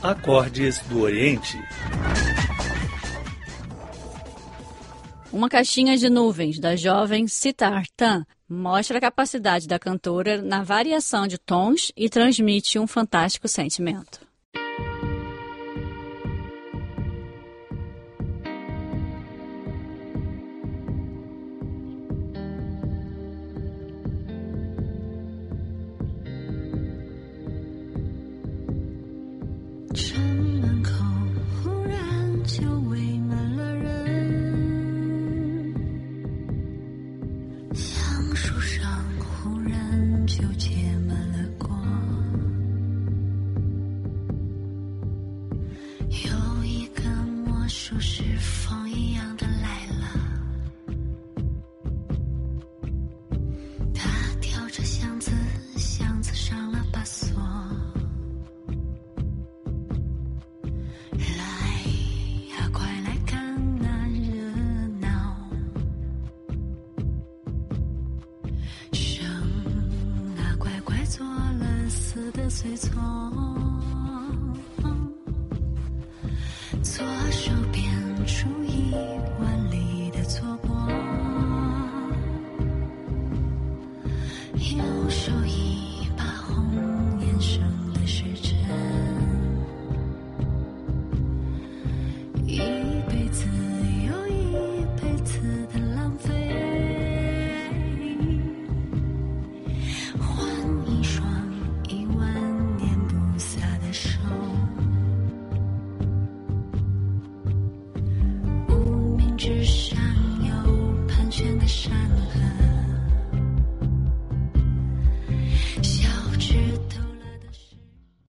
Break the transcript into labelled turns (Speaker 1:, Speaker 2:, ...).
Speaker 1: Acordes do Oriente.
Speaker 2: Uma caixinha de nuvens, da jovem Sitar Tan, mostra a capacidade da cantora na variação de tons e transmite um fantástico sentimento.
Speaker 3: 随从，左手变出1万里的错过，右手一把红颜色的时针，一辈子又一辈子的浪费，换一双1万年不撒的手，无名指上有盘旋的山。